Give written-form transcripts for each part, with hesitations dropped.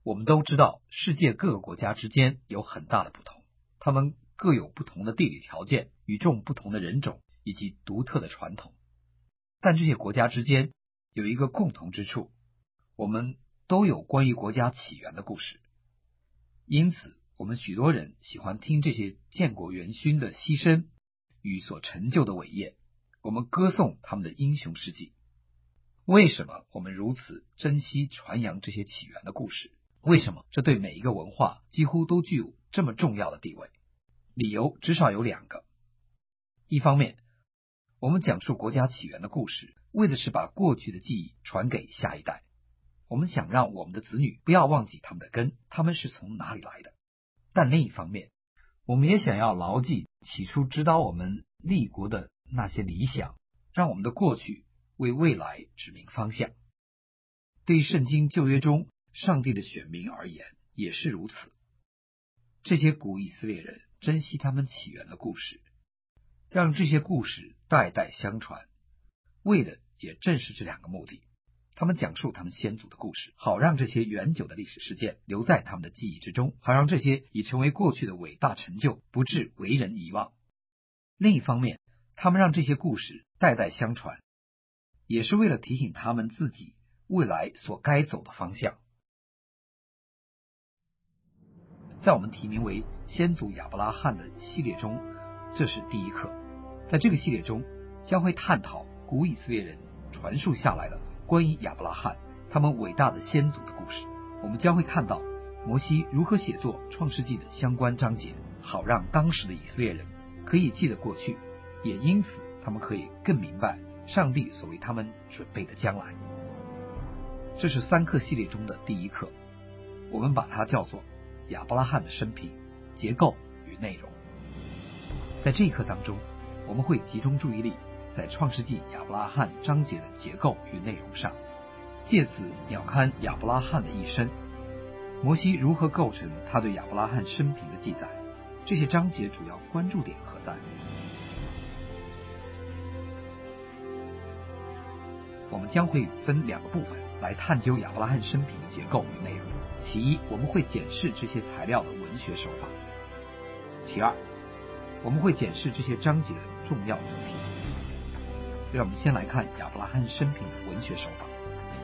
我们都知道，世界各个国家之间有很大的不同，他们各有不同的地理条件、与众不同的人种以及独特的传统。但这些国家之间有一个共同之处，我们都有关于国家起源的故事。因此，我们许多人喜欢听这些建国元勋的牺牲与所成就的伟业，我们歌颂他们的英雄事迹。为什么我们如此珍惜传扬这些起源的故事？为什么这对每一个文化几乎都具有这么重要的地位？理由至少有2个。一方面，我们讲述国家起源的故事，为的是把过去的记忆传给下一代。我们想让我们的子女不要忘记他们的根，他们是从哪里来的。但另一方面，我们也想要牢记起初指导我们立国的那些理想，让我们的过去为未来指明方向。对于圣经旧约中上帝的选民而言也是如此。这些古以色列人珍惜他们起源的故事，让这些故事代代相传，为的也正是这2个目的。他们讲述他们先祖的故事，好让这些远久的历史事件留在他们的记忆之中，好让这些已成为过去的伟大成就不致为人遗忘。另一方面，他们让这些故事代代相传，也是为了提醒他们自己未来所该走的方向。在我们题名为先祖亚伯拉罕的系列中，这是第1课。在这个系列中，将会探讨古以色列人传述下来的关于亚伯拉罕他们伟大的先祖的故事。我们将会看到摩西如何写作创世纪的相关章节，好让当时的以色列人可以记得过去，也因此他们可以更明白上帝所为他们准备的将来。这是3课系列中的第1课，我们把它叫做亚伯拉罕的生平、结构与内容。在这一课当中，我们会集中注意力在创世纪亚伯拉罕章节的结构与内容上，借此鸟瞰亚伯拉罕的一生，摩西如何构成他对亚伯拉罕生平的记载，这些章节主要关注点何在？我们将会分2个部分来探究亚伯拉罕生平的结构与内容。其一，我们会检视这些材料的文学手法；其二，我们会检视这些章节的重要主题。让我们先来看亚伯拉罕生平的文学手法。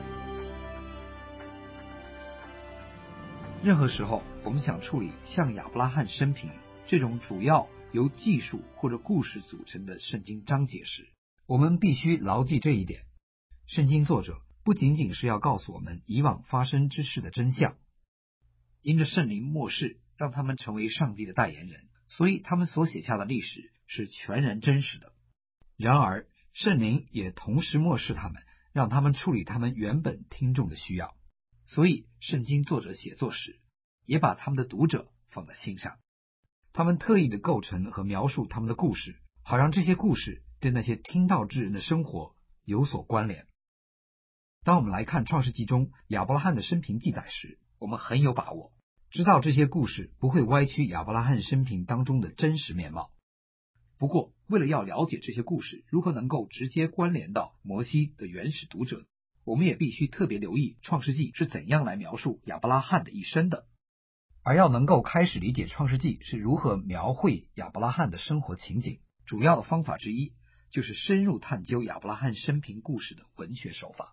任何时候，我们想处理像亚伯拉罕生平这种主要由记述或者故事组成的圣经章节时，我们必须牢记这一点：圣经作者不仅仅是要告诉我们以往发生之事的真相，因着圣灵默示让他们成为上帝的代言人，所以他们所写下的历史是全然真实的。然而圣灵也同时默示他们，让他们处理他们原本听众的需要，所以圣经作者写作时也把他们的读者放在心上。他们特意的构成和描述他们的故事，好让这些故事对那些听到之人的生活有所关联。当我们来看创世纪中亚伯拉罕的生平记载时，我们很有把握知道这些故事不会歪曲亚伯拉罕生平当中的真实面貌。不过为了要了解这些故事如何能够直接关联到摩西的原始读者，我们也必须特别留意创世纪是怎样来描述亚伯拉罕的一生的。而要能够开始理解创世纪是如何描绘亚伯拉罕的生活情景，主要的方法之一就是深入探究亚伯拉罕生平故事的文学手法。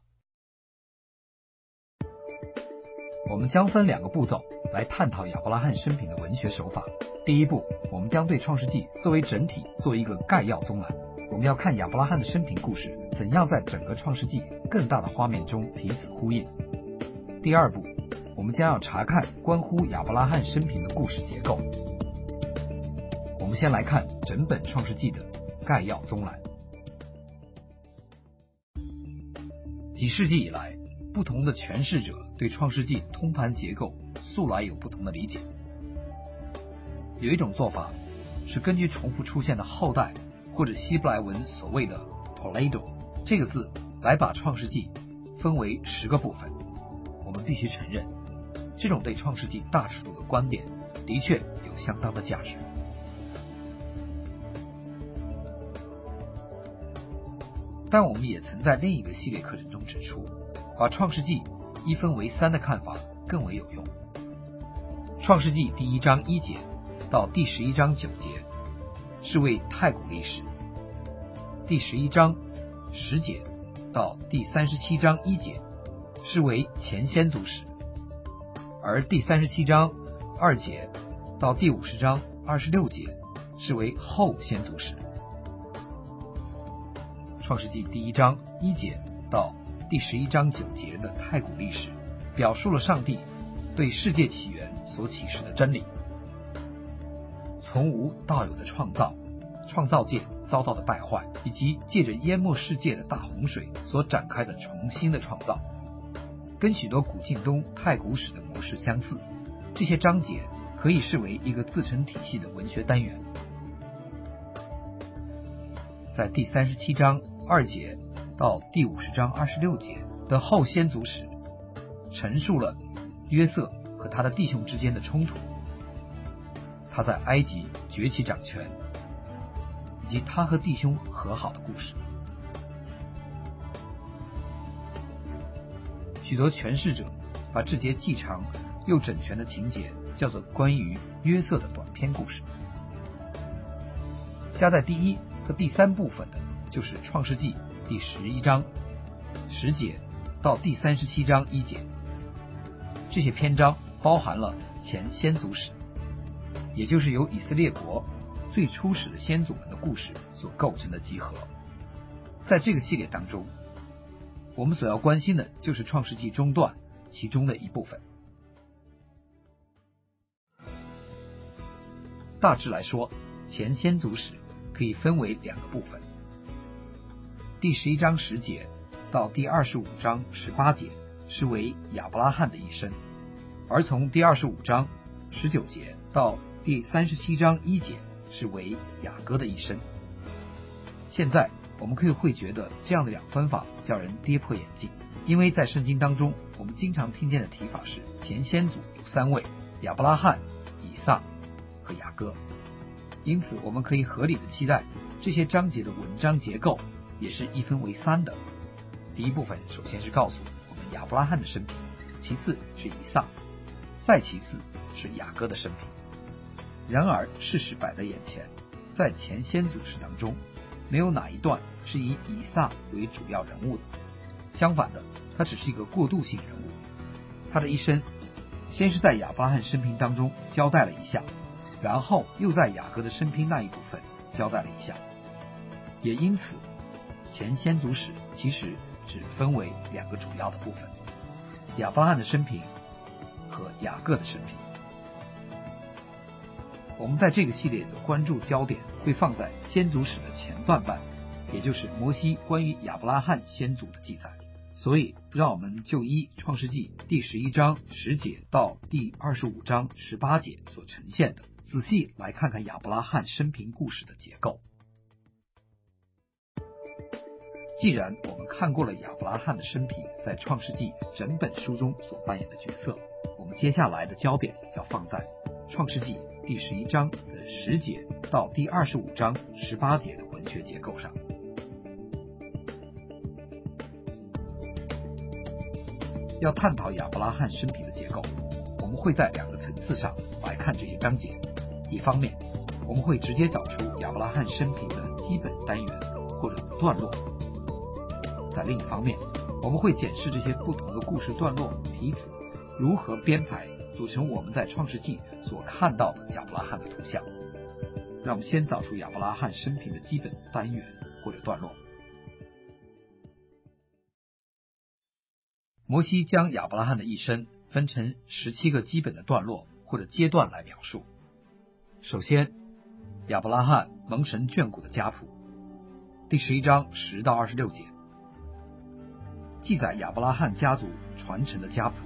我们将分2个步骤来探讨亚伯拉罕生平的文学手法。第一步，我们将对创世纪作为整体做一个概要综览，我们要看亚伯拉罕的生平故事怎样在整个创世纪更大的画面中彼此呼应。第二步，我们将要查看关乎亚伯拉罕生平的故事结构。我们先来看整本创世纪的概要综览。几世纪以来，不同的诠释者对创世纪通盘结构素来有不同的理解。有一种做法是根据重复出现的后代或者希伯来文所谓的 Toledo 这个字来把创世纪分为10个部分。我们必须承认，这种对创世纪大尺度的观点的确有相当的价值。但我们也曾在另一个系列课程中指出，把创世纪一分为3的看法更为有用。创世纪第1章1节到第11章9节是为太古历史，第11章10节到第37章1节是为前先祖史，而第37章2节到第50章26节是为后先祖史。创世纪第1章1节到第11章9节的太古历史表述了上帝对世界起源所启示的真理，从无到有的创造，创造界遭到的败坏，以及借着淹没世界的大洪水所展开的重新的创造，跟许多古近东太古史的模式相似。这些章节可以视为一个自成体系的文学单元。在第37章2节到第50章26节的后先祖史，陈述了约瑟和他的弟兄之间的冲突，他在埃及崛起掌权，以及他和弟兄和好的故事。许多诠释者把这节既长又整全的情节叫做关于约瑟的短篇故事。加在第1和第3部分的就是创世纪第11章10节到第37章1节，这些篇章包含了前先祖史，也就是由以色列国最初始的先祖们的故事所构成的集合。在这个系列当中，我们所要关心的就是创世纪中段其中的一部分。大致来说，前先祖史可以分为2个部分，第11章10节到第25章18节是为亚伯拉罕的一生，而从第25章19节到第37章1节是为雅各的一生。现在我们可以会觉得这样的2分法叫人跌破眼镜，因为在圣经当中我们经常听见的提法是前先祖有3位，亚伯拉罕、以撒和雅各，因此我们可以合理的期待这些章节的文章结构也是一分为3的。第一部分首先是告诉我们亚伯拉罕的生平，其次是以撒，再其次是雅各的生平。然而事实摆在眼前，在前先祖史当中没有哪一段是以以撒为主要人物的，相反的，他只是一个过渡性人物。他的一生先是在亚伯拉罕生平当中交代了一下，然后又在雅各的生平那一部分交代了一下，也因此前先祖史其实只分为2个主要的部分，亚伯拉罕的生平和雅各的生平。我们在这个系列的关注焦点会放在先祖史的前半半，也就是摩西关于亚伯拉罕先祖的记载。所以让我们就依创世纪第11章10节到第25章18节所呈现的，仔细来看看亚伯拉罕生平故事的结构。既然我们看过了亚伯拉罕的生平在创世纪整本书中所扮演的角色，我们接下来的焦点要放在创世纪第11章的10节到第25章18节的文学结构上。要探讨亚伯拉罕生平的结构，我们会在2个层次上来看这些章节。一方面，我们会直接找出亚伯拉罕生平的基本单元或者段落，在另一方面，我们会检视这些不同的故事段落彼此如何编排组成我们在创世纪所看到的亚伯拉罕的图像。让我们先找出亚伯拉罕生平的基本单元或者段落。摩西将亚伯拉罕的一生分成17个基本的段落或者阶段来描述。首先，亚伯拉罕蒙神眷顾的家谱，第11章10到26节，记载亚伯拉罕家族传承的家谱。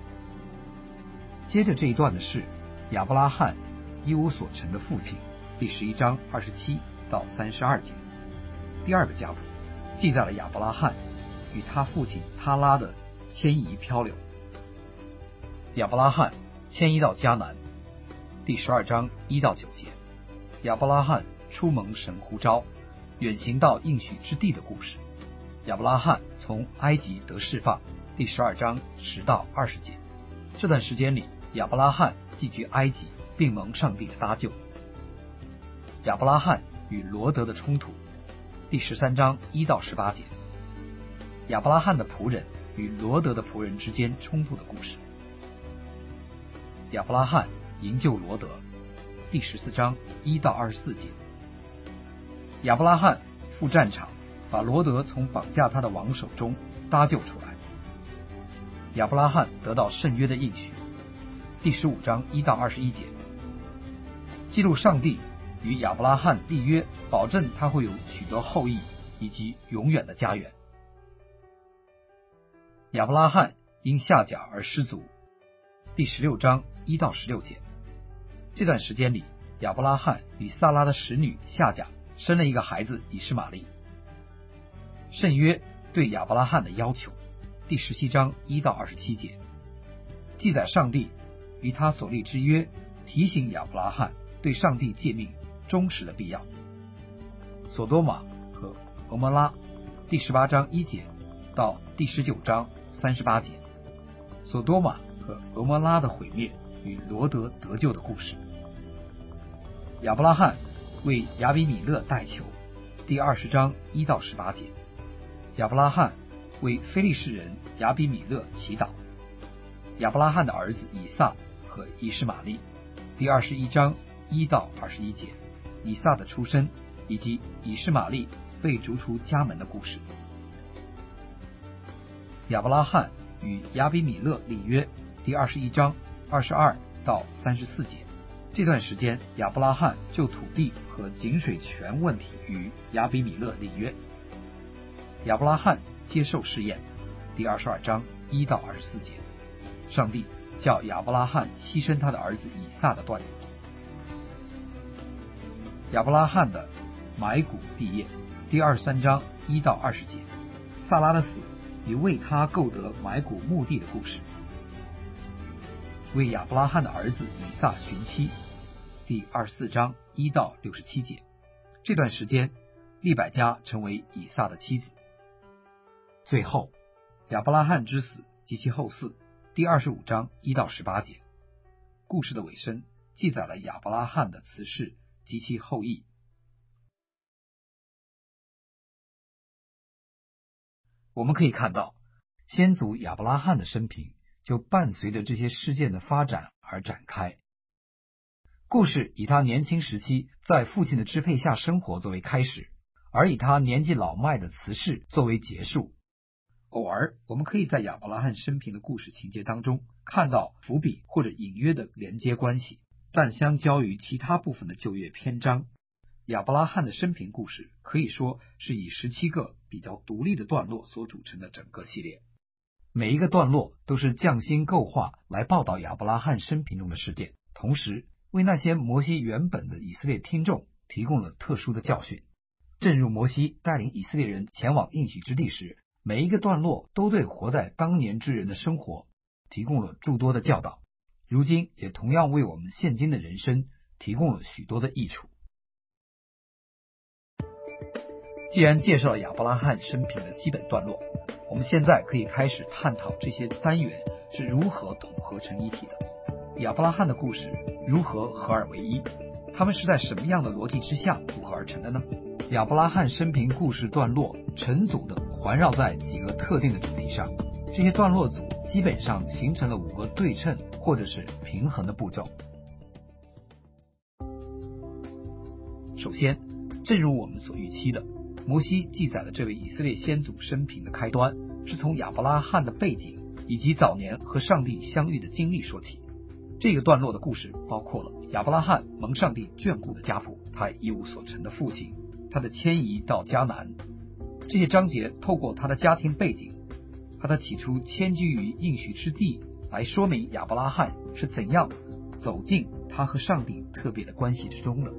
接着这一段的是亚伯拉罕一无所成的父亲，第11章27到32节。第2个家谱记载了亚伯拉罕与他父亲他拉的迁移漂流。亚伯拉罕迁移到迦南，第12章1到9节。亚伯拉罕出蒙神呼召，远行到应许之地的故事。亚伯拉罕从埃及得释放，第12章10到20节。 这段时间里，亚伯拉罕寄居埃及，并蒙上帝的搭救。亚伯拉罕与罗德的冲突，第13章1到18节。亚伯拉罕的仆人与罗德的仆人之间冲突的故事。亚伯拉罕营救罗德，第14章1到24节。亚伯拉罕赴战场，把罗德从绑架他的王手中搭救出来。亚伯拉罕得到圣约的应许，第15章1到21节，记录上帝与亚伯拉罕立约，保证他会有许多后裔以及永远的家园。亚伯拉罕因夏甲而失足，第16章1到16节。这段时间里，亚伯拉罕与撒拉的使女夏甲生了一个孩子以实玛利。圣约对亚伯拉罕的要求，第17章1到27节，记载上帝与他所立之约，提醒亚伯拉罕对上帝诫命忠实的必要。索多玛和俄摩拉，第18章1节到第19章38节，索多玛和俄摩拉的毁灭与罗德得救的故事。亚伯拉罕为亚比米勒代求，第20章1到18节。亚伯拉罕为非利士人亚比米勒祈祷。亚伯拉罕的儿子以撒和以实玛利，第21章1到21节。以撒的出生以及以实玛利被逐出家门的故事。亚伯拉罕与亚比米勒立约，第21章22到34节。这段时间，亚伯拉罕就土地和井水泉问题与亚比米勒立约。亚伯拉罕接受试验，第22章1到24节。上帝叫亚伯拉罕牺牲他的儿子以撒的段子。亚伯拉罕的埋骨地业，第23章1到20节。撒拉的死与为他购得埋骨墓地的故事。为亚伯拉罕的儿子以撒寻妻，第24章1到67节。这段时间，利百加成为以撒的妻子。最后，亚伯拉罕之死及其后嗣，第25章1到18节。故事的尾声记载了亚伯拉罕的辞世及其后裔。我们可以看到，先祖亚伯拉罕的生平就伴随着这些事件的发展而展开。故事以他年轻时期在父亲的支配下生活作为开始，而以他年纪老迈的辞世作为结束。偶尔我们可以在亚伯拉罕生平的故事情节当中看到伏笔或者隐约的连接关系，但相较于其他部分的旧约篇章，亚伯拉罕的生平故事可以说是以17个比较独立的段落所组成的整个系列。每一个段落都是匠心构画来报道亚伯拉罕生平中的事件，同时为那些摩西原本的以色列听众提供了特殊的教训。正如摩西带领以色列人前往应许之地时，每一个段落都对活在当年之人的生活提供了诸多的教导，如今也同样为我们现今的人生提供了许多的益处。既然介绍了亚伯拉罕生平的基本段落，我们现在可以开始探讨这些单元是如何统合成一体的。亚伯拉罕的故事如何合二为一？他们是在什么样的逻辑之下组合而成的呢？亚伯拉罕生平故事段落成组的环绕在几个特定的主题上，这些段落组基本上形成了5个对称或者是平衡的步骤。首先，正如我们所预期的，摩西记载了这位以色列先祖生平的开端，是从亚伯拉罕的背景以及早年和上帝相遇的经历说起。这个段落的故事包括了亚伯拉罕蒙上帝眷顾的家谱，他一无所成的父亲，他的迁移到迦南。这些章节透过他的家庭背景，他的起初迁居于应许之地，来说明亚伯拉罕是怎样走进他和上帝特别的关系之中的。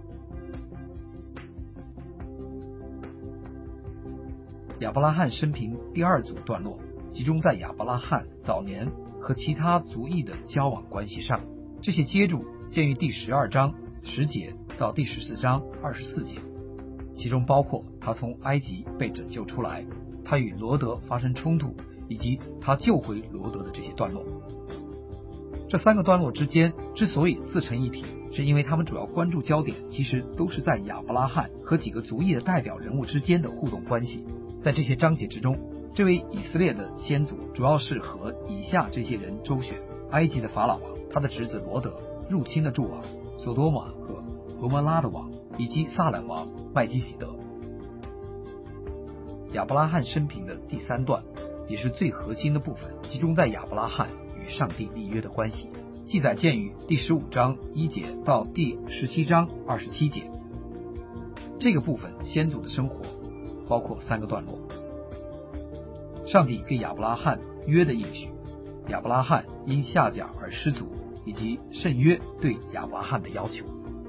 亚伯拉罕生平第2组段落集中在亚伯拉罕早年和其他族裔的交往关系上，这些接住见于第12章10节到第14章24节，其中包括他从埃及被拯救出来，他与罗德发生冲突，以及他救回罗德的这些段落。 这3个段落之间之所以自成一体，是因为他们主要关注焦点其实都是在亚伯拉罕和几个族裔的代表人物之间的互动关系。在这些章节之中，这位以色列的先祖主要是和以下这些人周旋：埃及的法老王，他的侄子罗德，入侵的诸王，索多玛和俄摩拉的王，以及撒冷王麦基洗德。亚伯拉罕生平的第3段也是最核心的部分，集中在亚伯拉罕与上帝立约的关系，记载见于第15章1节到第17章27节。这个部分先祖的生活包括3个段落：上帝给亚伯拉罕约的应许，亚伯拉罕因下甲而失足，以及圣约对亚伯拉罕的要求。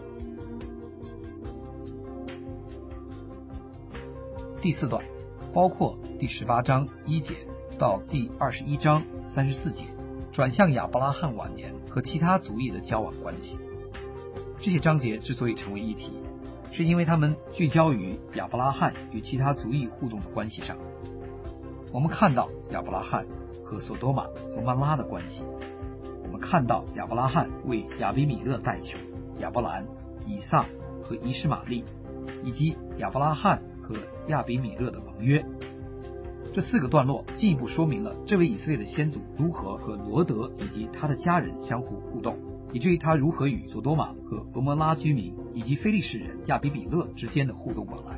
第4段包括第18章1节到第21章34节，转向亚伯拉罕晚年和其他族裔的交往关系。这些章节之所以成为一体，是因为他们聚焦于亚伯拉罕与其他族裔互动的关系上。我们看到亚伯拉罕和索多玛、俄摩拉的关系，我们看到亚伯拉罕为亚比米勒代求、亚伯兰、以撒和以实玛利，以及亚伯拉罕和亚比米勒的盟约。这4个段落进一步说明了这位以色列的先祖如何和罗德以及他的家人相互互动，以至于他如何与索多玛和俄摩拉居民以及非利士人亚比米勒之间的互动往来。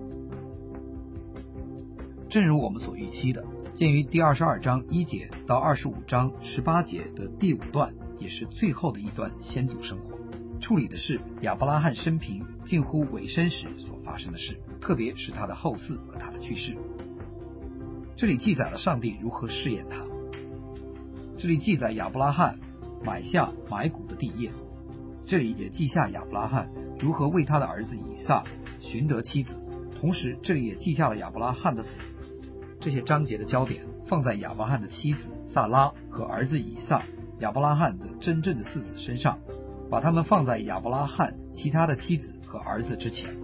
正如我们所预期的，鉴于第22章1节到25章18节的第5段也是最后的一段先祖生活，处理的是亚伯拉罕生平近乎尾声时所发生的事，特别是他的后嗣和他的去世。这里记载了上帝如何试验他，这里记载亚伯拉罕买下买谷的地业，这里也记下亚伯拉罕如何为他的儿子以撒寻得妻子，同时这里也记下了亚伯拉罕的死。这些章节的焦点放在亚伯拉罕的妻子萨拉和儿子以撒，亚伯拉罕的真正的嗣子身上，把他们放在亚伯拉罕其他的妻子和儿子之前。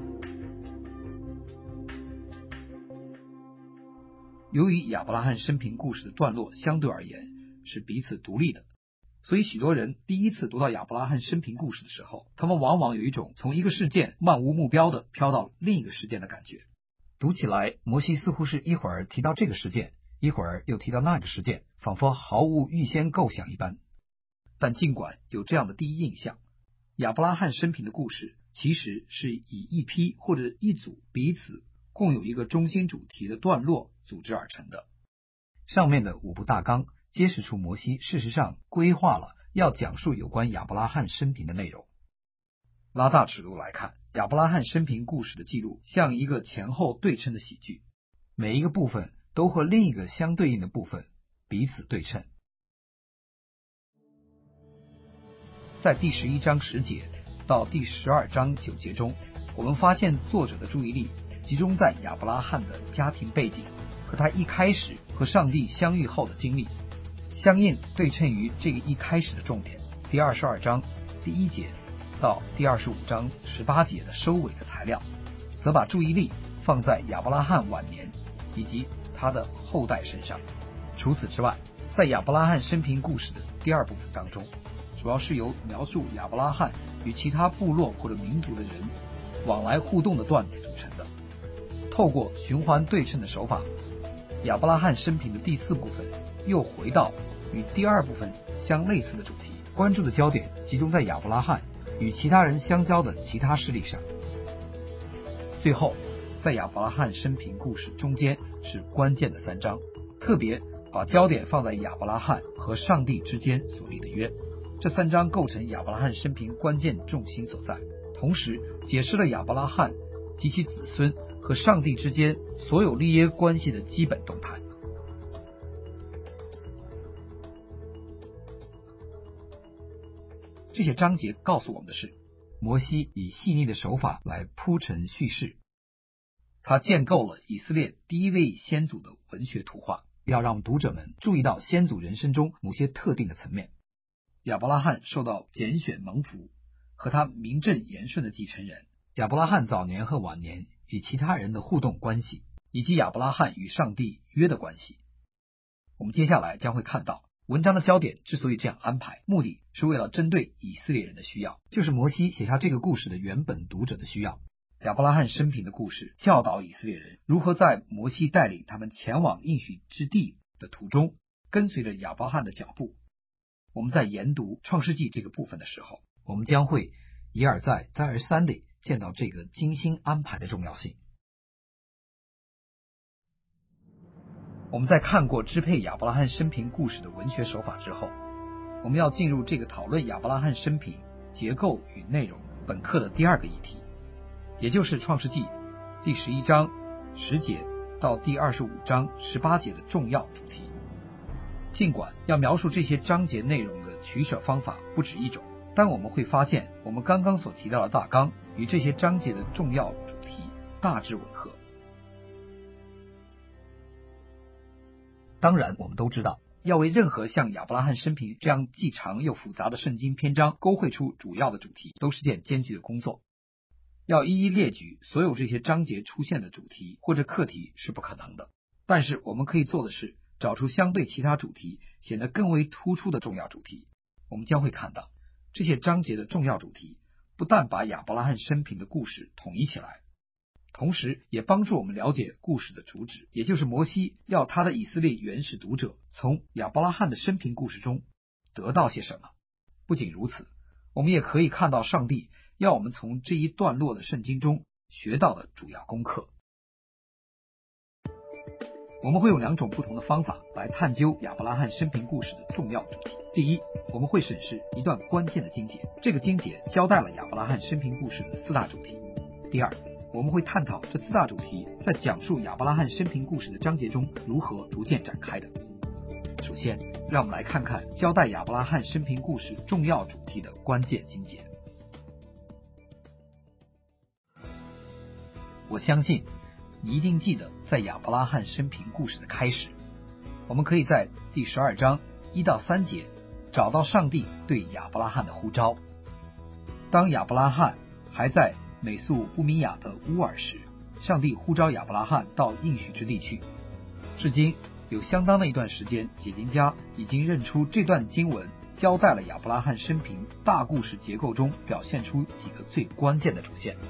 由于亚伯拉罕生平故事的段落相对而言是彼此独立的，所以许多人第一次读到亚伯拉罕生平故事的时候，他们往往有一种从一个事件漫无目标的飘到另一个事件的感觉。读起来，摩西似乎是一会儿提到这个事件，一会儿又提到那个事件，仿佛毫无预先构想一般。但尽管有这样的第一印象，亚伯拉罕生平的故事其实是以一批或者一组彼此共有一个中心主题的段落组织而成的。上面的5部大纲揭示出摩西事实上规划了要讲述有关亚伯拉罕生平的内容。拉大尺度来看，亚伯拉罕生平故事的记录像一个前后对称的喜剧，每一个部分都和另一个相对应的部分彼此对称。在第11章10节到第12章9节中，我们发现作者的注意力集中在亚伯拉罕的家庭背景和他一开始和上帝相遇后的经历，相应对称于这个一开始的重点，第22章第1节到第25章18节的收尾的材料，则把注意力放在亚伯拉罕晚年以及他的后代身上。除此之外，在亚伯拉罕生平故事的第2部分当中，主要是由描述亚伯拉罕与其他部落或者民族的人往来互动的段子组成的。透过循环对称的手法，亚伯拉罕生平的第4部分又回到与第2部分相类似的主题，关注的焦点集中在亚伯拉罕与其他人相交的其他事例上。最后，在亚伯拉罕生平故事中间是关键的3章，特别把焦点放在亚伯拉罕和上帝之间所立的约。这3章构成亚伯拉罕生平关键重心所在，同时解释了亚伯拉罕及其子孙和上帝之间所有立约关系的基本动态。这些章节告诉我们的是，摩西以细腻的手法来铺陈叙事，他建构了以色列第一位先祖的文学图画，要让读者们注意到先祖人生中某些特定的层面。亚伯拉罕受到拣选蒙福和他名正言顺的继承人，亚伯拉罕早年和晚年与其他人的互动关系，以及亚伯拉罕与上帝约的关系。我们接下来将会看到文章的焦点之所以这样安排，目的是为了针对以色列人的需要，就是摩西写下这个故事的原本读者的需要。亚伯拉罕生平的故事教导以色列人如何在摩西带领他们前往应许之地的途中，跟随着亚伯拉罕的脚步。我们在研读创世纪这个部分的时候，我们将会一而再再而三地见到这个精心安排的重要性。我们在看过支配亚伯拉罕生平故事的文学手法之后，我们要进入这个讨论亚伯拉罕生平结构与内容本课的第二个议题，也就是创世纪第11章10节到第25章18节的重要主题。尽管要描述这些章节内容的取舍方法不止一种，但我们会发现我们刚刚所提到的大纲与这些章节的重要主题大致吻合。当然我们都知道，要为任何像亚伯拉罕生平这样既长又复杂的圣经篇章勾绘出主要的主题，都是件艰巨的工作。要一一列举所有这些章节出现的主题或者课题是不可能的，但是我们可以做的是找出相对其他主题显得更为突出的重要主题。我们将会看到这些章节的重要主题不但把亚伯拉罕生平的故事统一起来，同时也帮助我们了解故事的主旨，也就是摩西要他的以色列原始读者从亚伯拉罕的生平故事中得到些什么。不仅如此，我们也可以看到上帝要我们从这一段落的圣经中学到的主要功课。我们会用2种不同的方法来探究亚伯拉罕生平故事的重要主题。第一，我们会审视一段关键的经节，这个经节交代了亚伯拉罕生平故事的4大主题。第二，我们会探讨这4大主题在讲述亚伯拉罕生平故事的章节中如何逐渐展开的。首先，让我们来看看交代亚伯拉罕生平故事重要主题的关键经节。我相信你一定记得，在亚伯拉罕生平故事的开始，我们可以在第12章1到3节找到上帝对亚伯拉罕的呼召。当亚伯拉罕还在美索不米亚的乌尔时，上帝呼召亚伯拉罕到应许之地去。至今有相当的一段时间，解经家已经认出这段经文交代了亚伯拉罕生平大故事结构中表现出几个最关键的主线。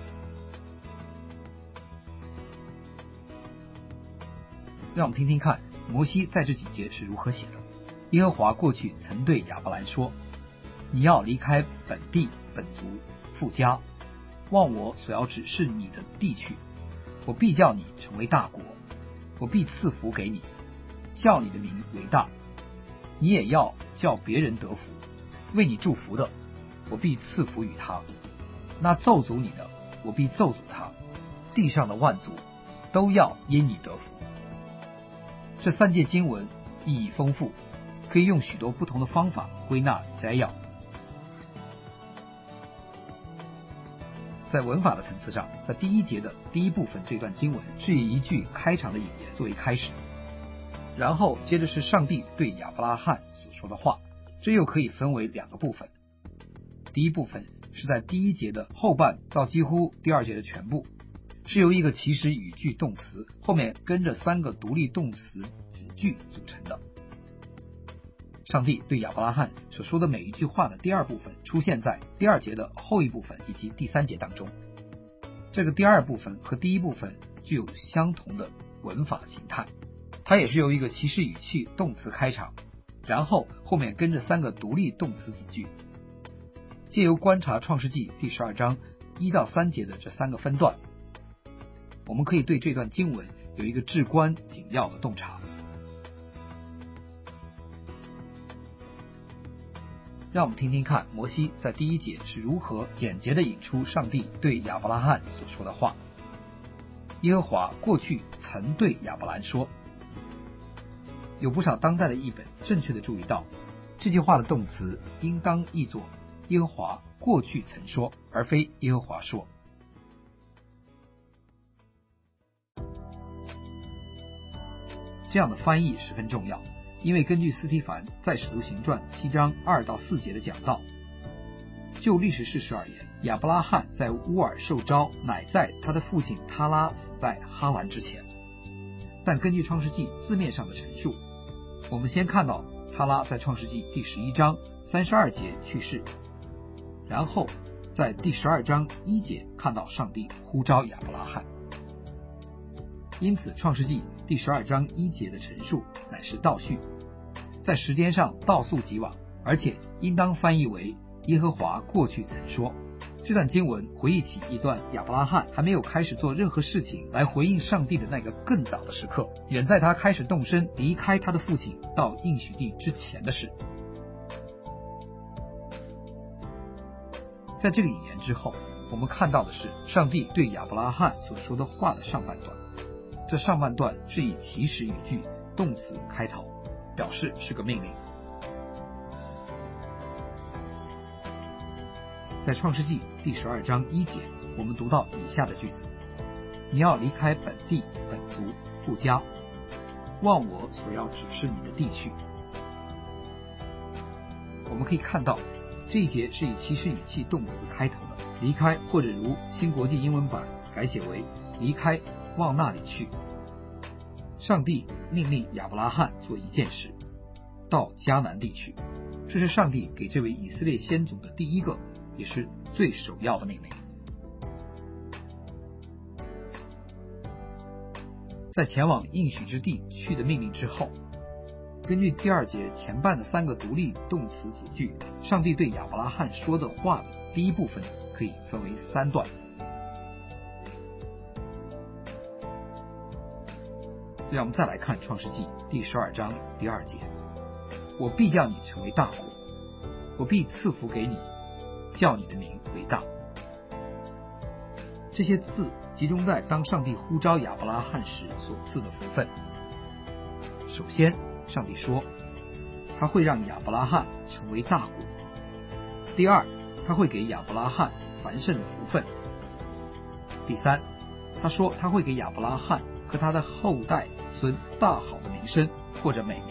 让我们听听看摩西在这几节是如何写的。耶和华过去曾对亚伯兰说，你要离开本地本族父家，往我所要指示你的地去，我必叫你成为大国，我必赐福给你，叫你的名为大，你也要叫别人得福。为你祝福的，我必赐福与他；那咒诅你的，我必咒诅他。地上的万族都要因你得福。这3节经文意义丰富，可以用许多不同的方法归纳摘要。在文法的层次上，在第1节的第一部分，这段经文是以一句开场的引言作为开始，然后接着是上帝对亚伯拉罕所说的话，这又可以分为2个部分。第一部分是在第1节的后半到几乎第2节的全部，是由一个祈使语句动词后面跟着3个独立动词子句组成的。上帝对亚伯拉罕所说的每一句话的第2部分出现在第2节的后一部分以及第3节当中。这个第2部分和第1部分具有相同的文法形态，它也是由一个祈使语气动词开场，然后后面跟着3个独立动词子句。借由观察创世纪第12章1到3节的这3个分段，我们可以对这段经文有一个至关紧要的洞察。让我们听听看摩西在第1节是如何简洁地引出上帝对亚伯拉罕所说的话。耶和华过去曾对亚伯兰说。有不少当代的译本正确地注意到，这句话的动词应当译作耶和华过去曾说，而非耶和华说。这样的翻译十分重要，因为根据司提反在使徒行传7章2到4节的讲道，就历史事实而言，亚伯拉罕在乌尔受召，乃在他的父亲他拉死在哈兰之前。但根据创世纪字面上的陈述，我们先看到哈拉在创世纪第11章32节去世，然后在第12章1节看到上帝呼召亚伯拉罕。因此创世纪第12章1节的陈述乃是倒叙，在时间上倒溯即往，而且应当翻译为耶和华过去曾说。这段经文回忆起一段亚伯拉罕还没有开始做任何事情来回应上帝的那个更早的时刻，远在他开始动身离开他的父亲到应许地之前的事。在这个引言之后，我们看到的是上帝对亚伯拉罕所说的话的上半段。这上半段是以祈使语句动词开头，表示是个命令。在创世纪第12章1节，我们读到以下的句子：你要离开本地本族父家，往我所要指示你的地去。我们可以看到这一节是以祈使语气动词开头的，离开或者如新国际英文版改写为离开往那里去。上帝命令亚伯拉罕做一件事，到迦南地去。这是上帝给这位以色列先祖的第一个也是最首要的命令。在前往应许之地去的命令之后，根据第2节前半的3个独立动词子句，上帝对亚伯拉罕说的话的第一部分可以分为3段。让我们再来看创世纪第12章第2节：我必叫你成为大国，我必赐福给你，叫你的名为大。这些字集中在当上帝呼召亚伯拉罕时所赐的福分。首先，上帝说他会让亚伯拉罕成为大国；第二，他会给亚伯拉罕繁盛的福分；第三，他说他会给亚伯拉罕和他的后代子孙大好的名声或者美名。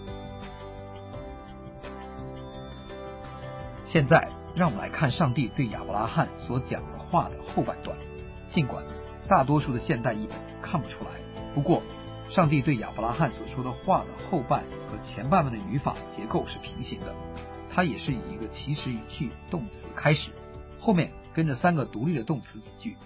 现在让我们来看上帝对亚伯拉罕所讲的话的后半段。尽管大多数的现代译本看不出来，不过上帝对亚伯拉罕所说的话的后半和前半段的语法结构是平行的，它也是以一个祈使语气动词开始，后面跟着3个独立的动词子句。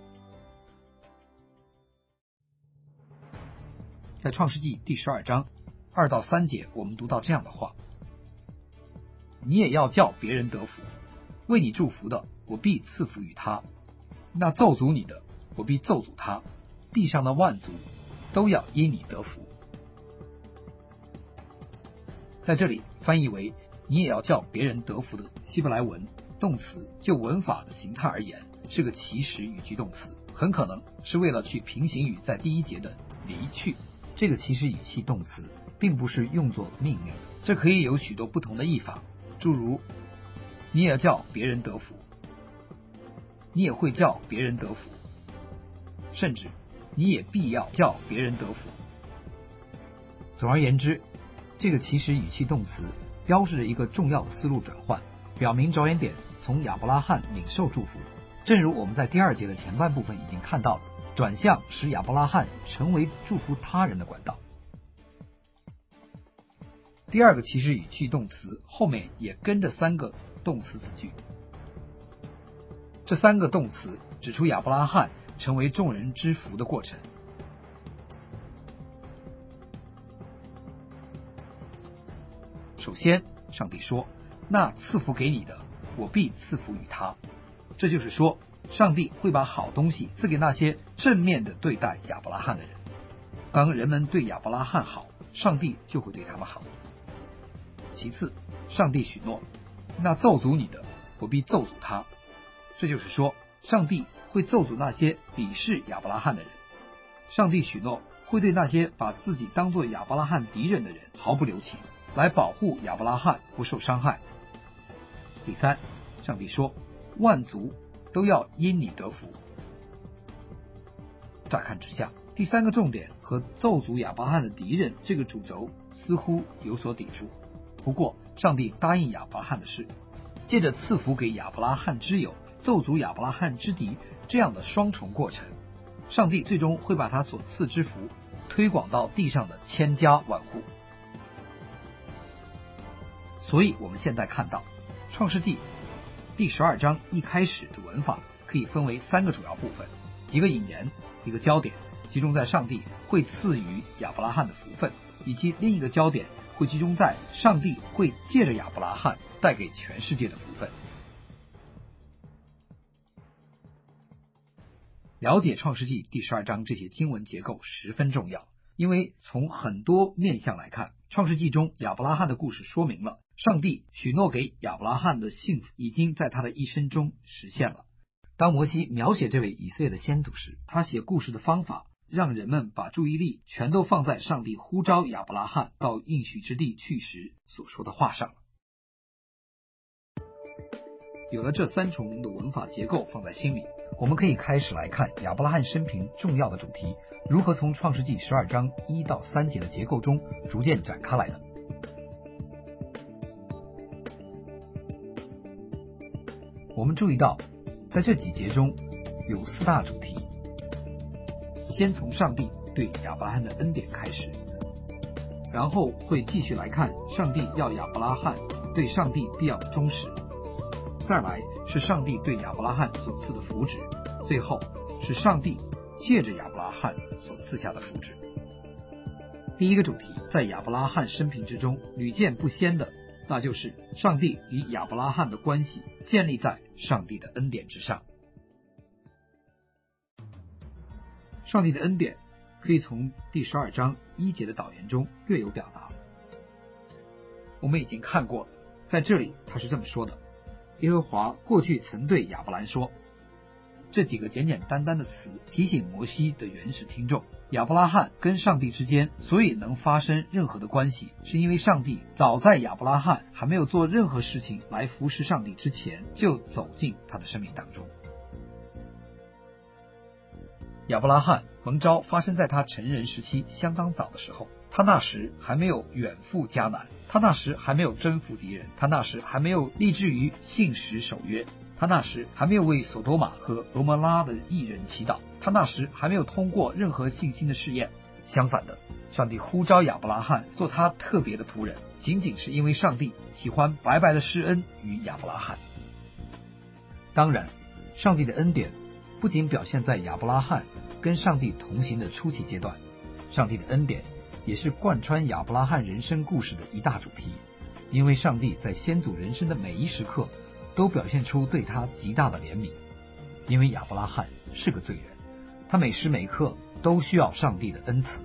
在创世纪第12章2到3节，我们读到这样的话：你也要叫别人得福，为你祝福的，我必赐福于他；那咒诅你的，我必咒诅他。地上的万族都要因你得福。在这里翻译为你也要叫别人得福的希伯来文动词，就文法的形态而言是个祈使语句动词，很可能是为了去平行于在第1节的离去。这个祈使语气动词并不是用作命令，这可以有许多不同的译法，诸如你也叫别人得福，你也会叫别人得福，甚至你也必要叫别人得福。总而言之，这个祈使语气动词标志着一个重要的思路转换，表明着眼点从亚伯拉罕领受祝福，正如我们在第2节的前半部分已经看到的，转向使亚伯拉罕成为祝福他人的管道。第2个祈使语气动词后面也跟着3个动词子句，这3个动词指出亚伯拉罕成为众人之福的过程。首先，上帝说：那赐福给你的，我必赐福于他。这就是说，上帝会把好东西赐给那些正面的对待亚伯拉罕的人。当人们对亚伯拉罕好，上帝就会对他们好。其次，上帝许诺：那咒诅你的，我必咒诅他。这就是说，上帝会咒诅那些鄙视亚伯拉罕的人。上帝许诺会对那些把自己当作亚伯拉罕敌人的人毫不留情，来保护亚伯拉罕不受伤害。第三，上帝说：万族都要因你得福。乍看之下，第3个重点和咒诅亚伯拉罕的敌人这个主轴似乎有所抵触。不过上帝答应亚伯拉罕的事，借着赐福给亚伯拉罕之友，咒诅亚伯拉罕之敌这样的双重过程，上帝最终会把他所赐之福推广到地上的千家万户。 所以我们现在看到创世纪第12章一开始的文法可以分为3个主要部分，一个引言，一个焦点集中在上帝会赐予亚伯拉罕的福分，以及另一个焦点会集中在上帝会借着亚伯拉罕带给全世界的福分。了解创世纪第12章这些经文结构十分重要，因为从很多面向来看，创世纪中亚伯拉罕的故事说明了上帝许诺给亚伯拉罕的幸福已经在他的一生中实现了。当摩西描写这位以色列的先祖时，他写故事的方法让人们把注意力全都放在上帝呼召亚伯拉罕到应许之地去时所说的话上了。有了这3重的文法结构放在心里，我们可以开始来看亚伯拉罕生平重要的主题如何从创世纪12章1到3节的结构中逐渐展开来的。我们注意到在这几节中有4大主题，先从上帝对亚伯拉罕的恩典开始，然后会继续来看上帝要亚伯拉罕对上帝必要的忠实，再来是上帝对亚伯拉罕所赐的福祉，最后是上帝借着亚伯拉罕所赐下的福祉。第一个主题在亚伯拉罕生平之中屡见不鲜的，那就是上帝与亚伯拉罕的关系建立在上帝的恩典之上。上帝的恩典可以从第12章1节的导言中略有表达。我们已经看过，在这里他是这么说的：耶和华过去曾对亚伯兰说。这几个简简单单的词提醒摩西的原始听众，亚伯拉罕跟上帝之间所以能发生任何的关系，是因为上帝早在亚伯拉罕还没有做任何事情来服侍上帝之前，就走进他的生命当中。亚伯拉罕蒙召发生在他成人时期相当早的时候，他那时还没有远赴迦南，他那时还没有征服敌人，他那时还没有立志于信实守约，他那时还没有为所多玛和俄摩拉的义人祈祷，他那时还没有通过任何信心的试验。相反的，上帝呼召亚伯拉罕做他特别的仆人，仅仅是因为上帝喜欢白白的施恩于亚伯拉罕。当然，上帝的恩典不仅表现在亚伯拉罕跟上帝同行的初期阶段，上帝的恩典也是贯穿亚伯拉罕人生故事的一大主题，因为上帝在先祖人生的每一时刻都表现出对他极大的怜悯，因为亚伯拉罕是个罪人，他每时每刻都需要上帝的恩慈。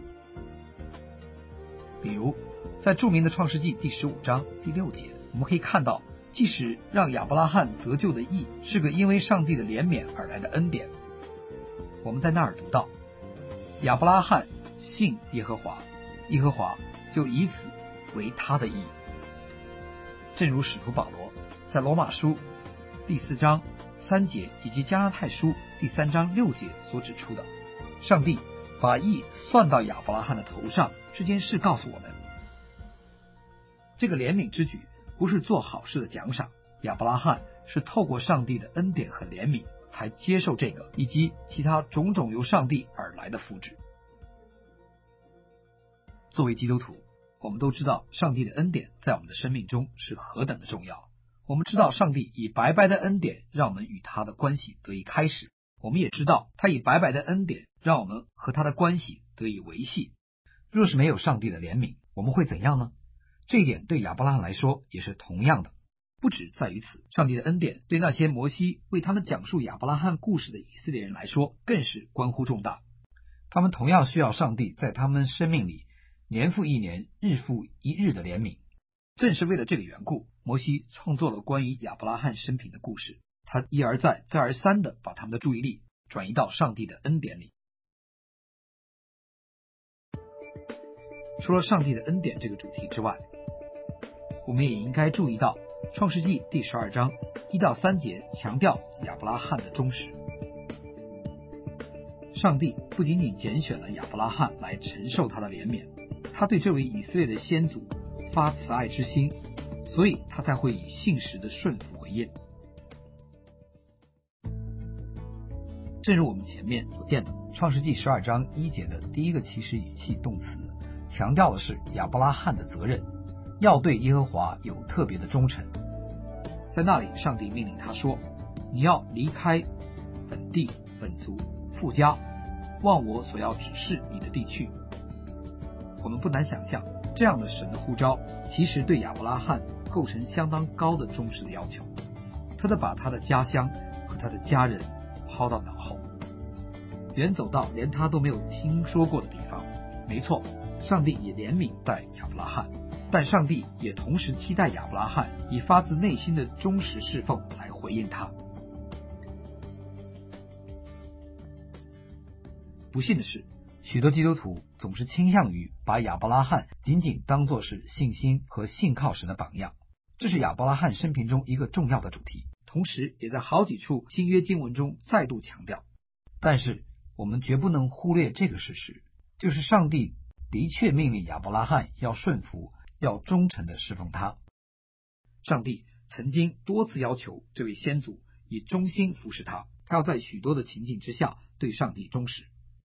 比如在著名的创世纪第15章第6节，我们可以看到，即使让亚伯拉罕得救的义是个因为上帝的怜悯而来的恩典。我们在那儿读到，亚伯拉罕信耶和华，耶和华就以此为他的义。正如使徒保罗在罗马书第4章3节以及加拉太书第3章6节所指出的，上帝把义算到亚伯拉罕的头上这件事告诉我们，这个怜悯之举不是做好事的奖赏，亚伯拉罕是透过上帝的恩典和怜悯才接受这个以及其他种种由上帝而来的福祉。作为基督徒，我们都知道上帝的恩典在我们的生命中是何等的重要。我们知道上帝以白白的恩典让我们与他的关系得以开始，我们也知道他以白白的恩典让我们和他的关系得以维系。若是没有上帝的怜悯，我们会怎样呢？这一点对亚伯拉罕来说也是同样的。不止在于此，上帝的恩典对那些摩西为他们讲述亚伯拉罕故事的以色列人来说更是关乎重大。他们同样需要上帝在他们生命里年复一年、日复一日的怜悯。正是为了这个缘故，摩西创作了关于亚伯拉罕生平的故事，他一而再、再而三地把他们的注意力转移到上帝的恩典里。除了上帝的恩典这个主题之外，我们也应该注意到创世纪第12章1到3节强调亚伯拉罕的忠实。上帝不仅仅拣选了亚伯拉罕来承受他的怜悯，他对这位以色列的先祖发慈爱之心，所以他才会以信实的顺服为业。正如我们前面所见的，创世纪12章1节的第一个祈使语气动词强调的是亚伯拉罕的责任， 要对耶和华有特别的忠诚。在那里，上帝命令他说：你要离开本地、本族、父家，往我所要指示你的地去。我们不难想象，这样的神的呼召其实对亚伯拉罕构成相当高的忠实的要求。他得把他的家乡和他的家人抛到脑后，远走到连他都没有听说过的地方。没错，上帝也怜悯待亚伯拉罕，但上帝也同时期待亚伯拉罕以发自内心的忠实侍奉来回应他。不幸的是，许多基督徒总是倾向于把亚伯拉罕仅仅当作是信心和信靠神的榜样，这是亚伯拉罕生平中一个重要的主题，同时也在好几处新约经文中再度强调。但是我们绝不能忽略这个事实，就是上帝的确命令亚伯拉罕要顺服，要忠诚地侍奉他。上帝曾经多次要求这位先祖以忠心服侍他，他要在许多的情境之下对上帝忠实。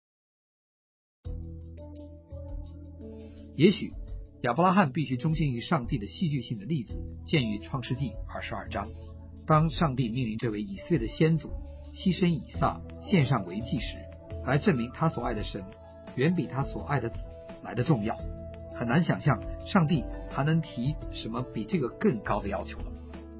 也许亚伯拉罕必须忠心于上帝的戏剧性的例子见于创世纪22章，当上帝命令这位以色列的先祖牺牲以撒献上为祭时，来证明他所爱的神远比他所爱的子来的重要。很难想象上帝还能提什么比这个更高的要求了。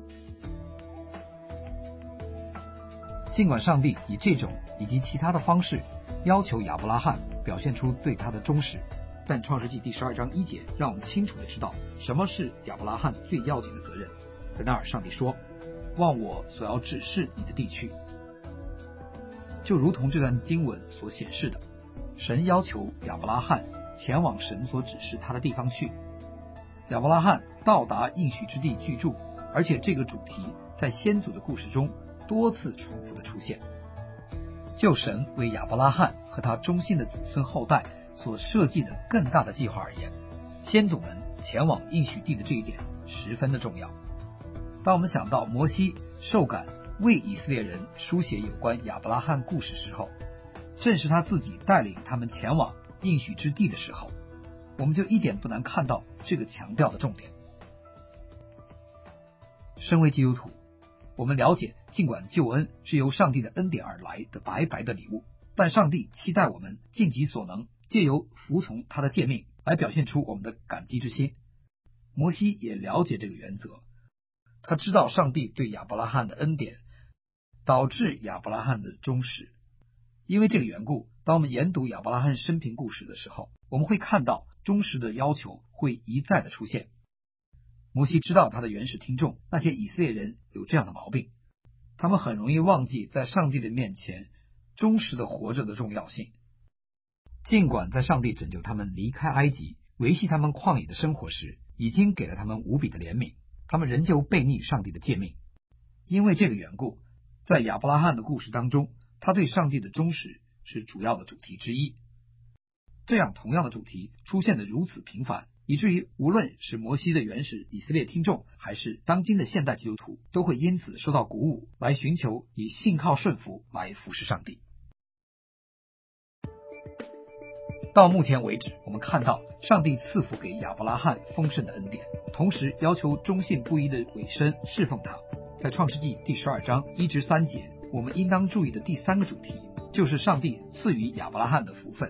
尽管上帝以这种以及其他的方式要求亚伯拉罕表现出对他的忠实，但创世纪第12章1节让我们清楚地知道什么是亚伯拉罕最要紧的责任。在那儿，上帝说：往我所要指示你的地去。就如同这段经文所显示的，神要求亚伯拉罕前往神所指示他的地方去。亚伯拉罕到达应许之地居住，而且这个主题在先祖的故事中多次重复的出现。就神为亚伯拉罕和他忠心的子孙后代所设计的更大的计划而言，先祖们前往应许地的这一点十分的重要。当我们想到摩西受感为以色列人书写有关亚伯拉罕故事时候，正是他自己带领他们前往应许之地的时候，我们就一点不难看到这个强调的重点。身为基督徒，我们了解尽管救恩是由上帝的恩典而来的白白的礼物，但上帝期待我们尽己所能，借由服从他的诫命来表现出我们的感激之心。摩西也了解这个原则，他知道上帝对亚伯拉罕的恩典导致亚伯拉罕的忠实。因为这个缘故，当我们研读亚伯拉罕生平故事的时候，我们会看到忠实的要求会一再的出现。摩西知道他的原始听众那些以色列人有这样的毛病，他们很容易忘记在上帝的面前忠实的活着的重要性。尽管在上帝拯救他们离开埃及，维系他们旷野的生活时已经给了他们无比的怜悯，他们仍旧背逆上帝的诫命。因为这个缘故，在亚伯拉罕的故事当中，他对上帝的忠实是主要的主题之一。这样同样的主题出现得如此频繁，以至于无论是摩西的原始以色列听众，还是当今的现代基督徒，都会因此受到鼓舞，来寻求以信靠顺服来服侍上帝。到目前为止，我们看到上帝赐福给亚伯拉罕丰盛的恩典，同时要求忠信不一的委身侍奉他。在创世纪第12章1至3节，我们应当注意的第三个主题，就是上帝赐予亚伯拉罕的福分。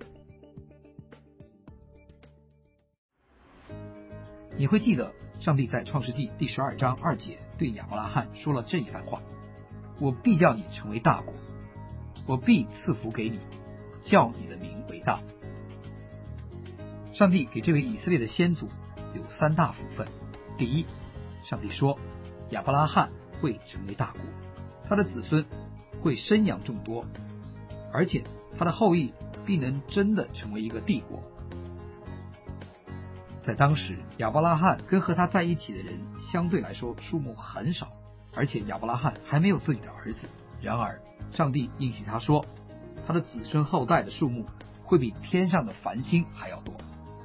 你会记得上帝在创世纪第12章2节对亚伯拉罕说了这一番话：我必叫你成为大国，我必赐福给你，叫你的名为大。上帝给这位以色列的先祖有三大福分。第一，上帝说亚伯拉罕会成为大国，他的子孙会生养众多，而且他的后裔必能真的成为一个帝国。在当时，亚伯拉罕跟和他在一起的人相对来说数目很少，而且亚伯拉罕还没有自己的儿子。然而上帝应许他说，他的子孙后代的数目会比天上的繁星还要多。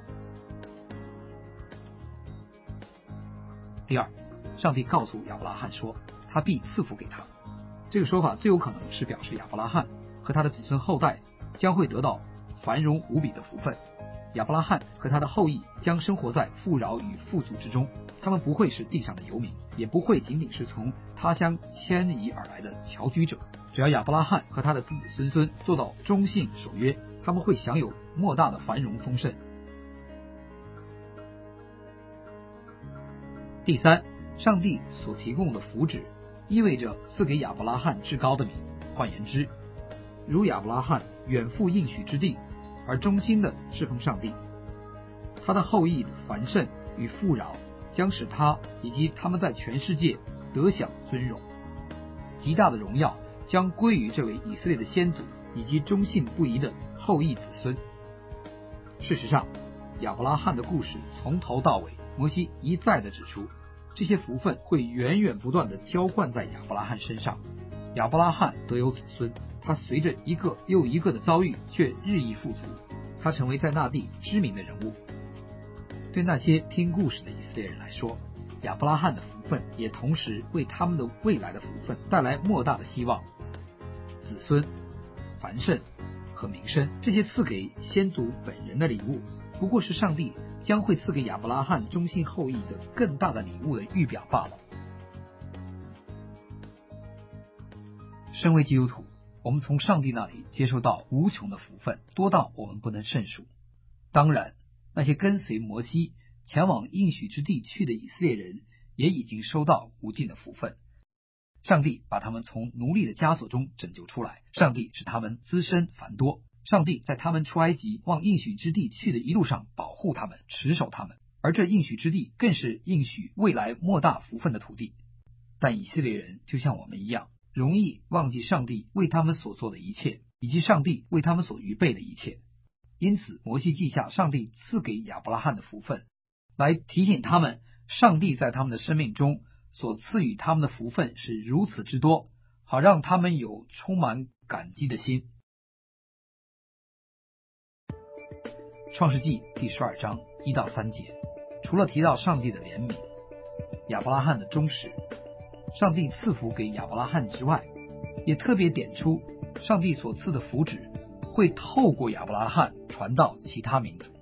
第二，上帝告诉亚伯拉罕说，他必赐福给他。这个说法最有可能是表示亚伯拉罕和他的子孙后代将会得到繁荣无比的福分。 亚伯拉罕和他的后裔将生活在富饶与富足之中，他们不会是地上的游民，也不会仅仅是从他乡迁移而来的侨居者。只要亚伯拉罕和他的子子孙孙做到忠信守约，他们会享有莫大的繁荣丰盛。第三，上帝所提供的福祉意味着赐给亚伯拉罕至高的名。换言之，如亚伯拉罕远赴应许之地，而忠心的侍奉上帝，他的后裔的繁盛与富饶将使他以及他们在全世界得享尊荣。极大的荣耀将归于这位以色列的先祖以及忠信不移的后裔子孙。事实上，亚伯拉罕的故事从头到尾，摩西一再地指出，这些福分会源源不断地浇灌在亚伯拉罕身上。亚伯拉罕得有子孙，他随着一个又一个的遭遇，却日益富足，他成为在那地知名的人物。对那些听故事的以色列人来说，亚伯拉罕的福分也同时为他们的未来的福分带来莫大的希望。子孙、繁盛和名声，这些赐给先祖本人的礼物，不过是上帝将会赐给亚伯拉罕忠信后裔的更大的礼物的预表罢了。身为基督徒，我们从上帝那里接受到无穷的福分，多到我们不能胜数。当然，那些跟随摩西前往应许之地去的以色列人也已经收到无尽的福分。上帝把他们从奴隶的枷锁中拯救出来，上帝使他们滋生繁多，上帝在他们出埃及往应许之地去的一路上保护他们，持守他们，而这应许之地更是应许未来莫大福分的土地。但以色列人就像我们一样，容易忘记上帝为他们所做的一切，以及上帝为他们所预备的一切。因此，摩西记下上帝赐给亚伯拉罕的福分，来提醒他们，上帝在他们的生命中所赐予他们的福分是如此之多，好让他们有充满感激的心。创世纪第12章1到3节，除了提到上帝的怜悯、亚伯拉罕的忠实，上帝赐福给亚伯拉罕之外，也特别点出上帝所赐的福祉会透过亚伯拉罕传到其他民族。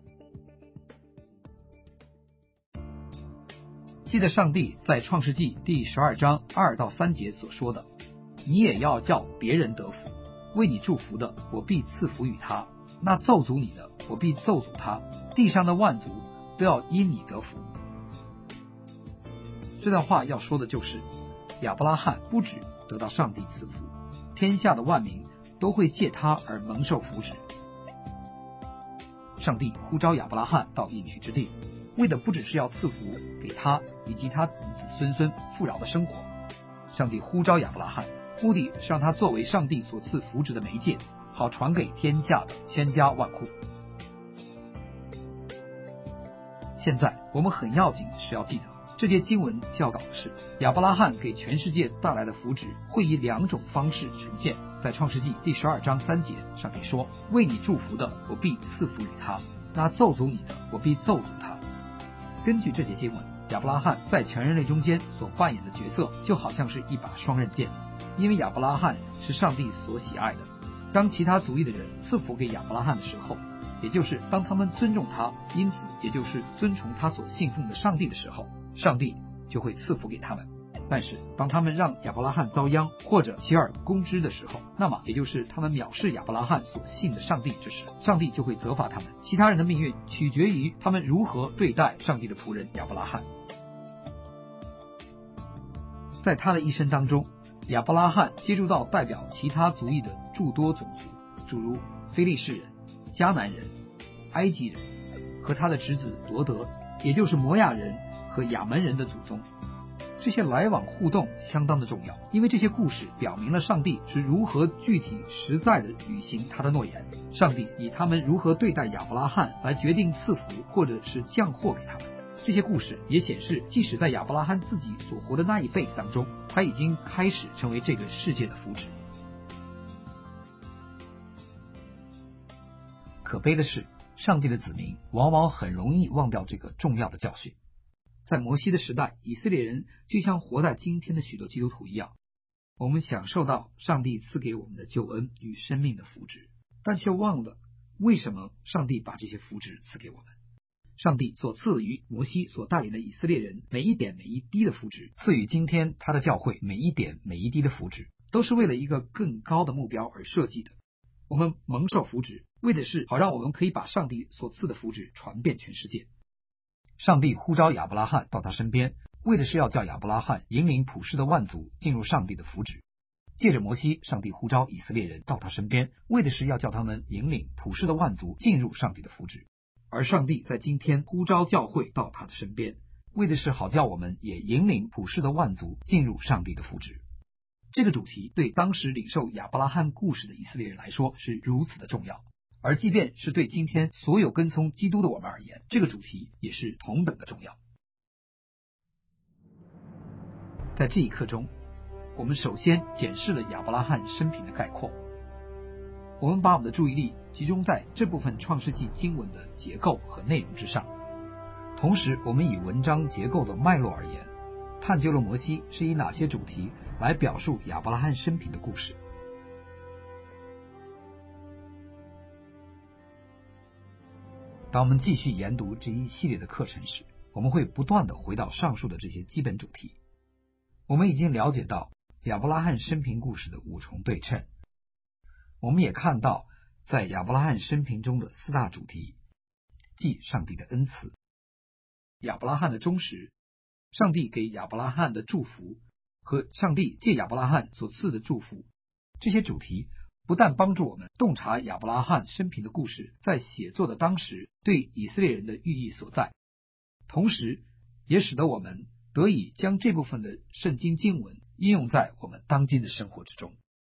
记得上帝在创世纪第12章2到3节所说的，你也要叫别人得福，为你祝福的，我必赐福于他，那咒诅你的，我必咒诅他，地上的万族都要因你得福。这段话要说的就是亚伯拉罕不只得到上帝赐福，天下的万民都会借他而蒙受福祉。上帝呼召亚伯拉罕到应许之地，为的不只是要赐福给他以及他子子孙孙富饶的生活。上帝呼召亚伯拉罕，目的是让他作为上帝所赐福祉的媒介，好传给天下的千家万户。现在我们很要紧是要记得，这节经文教导的是亚伯拉罕给全世界带来的福祉会以2种方式呈现。在创世纪第12章3节，上帝说，为你祝福的，我必赐福于他，那咒诅你的，我必咒诅他。根据这节经文，亚伯拉罕在全人类中间所扮演的角色就好像是一把双刃剑，因为亚伯拉罕是上帝所喜爱的。当其他族裔的人赐福给亚伯拉罕的时候，也就是当他们尊重他，因此也就是遵从他所信奉的上帝的时候，上帝就会赐福给他们。但是当他们让亚伯拉罕遭殃或者起而攻之的时候，那么也就是他们藐视亚伯拉罕所信的上帝之时，上帝就会责罚他们。其他人的命运取决于他们如何对待上帝的仆人亚伯拉罕。在他的一生当中，亚伯拉罕接触到代表其他族裔的诸多种族，诸如非利士人、迦南人、埃及人和他的侄子罗德，也就是摩亚人和亚门人的祖宗。这些来往互动相当的重要，因为这些故事表明了上帝是如何具体实在的履行他的诺言。上帝以他们如何对待亚伯拉罕来决定赐福或者是降祸给他们。这些故事也显示，即使在亚伯拉罕自己所活的那一辈子当中，他已经开始成为这个世界的福祉。可悲的是，上帝的子民往往很容易忘掉这个重要的教训。在摩西的时代，以色列人就像活在今天的许多基督徒一样，我们享受到上帝赐给我们的救恩与生命的福祉，但却忘了为什么上帝把这些福祉赐给我们？上帝所赐予摩西所带领的以色列人每一点每一滴的福祉，赐予今天他的教会每一点每一滴的福祉，都是为了一个更高的目标而设计的。我们蒙受福祉，为的是好让我们可以把上帝所赐的福祉传遍全世界。上帝呼召亚伯拉罕到他身边，为的是要叫亚伯拉罕引领普世的万族进入上帝的福祉。借着摩西，上帝呼召以色列人到他身边，为的是要叫他们引领普世的万族进入上帝的福祉。而上帝在今天呼召教会到他的身边，为的是好叫我们也引领普世的万族进入上帝的福祉。这个主题对当时领受亚伯拉罕故事的以色列人来说是如此的重要，而即便是对今天所有跟从基督的我们而言，这个主题也是同等的重要。在这一课中，我们首先检视了亚伯拉罕生平的概况，我们把我们的注意力集中在这部分创世纪经文的结构和内容之上，同时我们以文章结构的脉络而言，探究了摩西是以哪些主题来表述亚伯拉罕生平的故事。当我们继续研读这一系列的课程时，我们会不断地回到上述的这些基本主题。我们已经了解到亚伯拉罕生平故事的五重对称，我们也看到在亚伯拉罕生平中的四大主题，即上帝的恩赐、亚伯拉罕的忠实、上帝给亚伯拉罕的祝福和上帝借亚伯拉罕所赐的祝福。这些主题不但帮助我们洞察亚伯拉罕生平的故事在写作的当时对以色列人的寓意所在，同时也使得我们得以将这部分的圣经经文应用在我们当今的生活之中。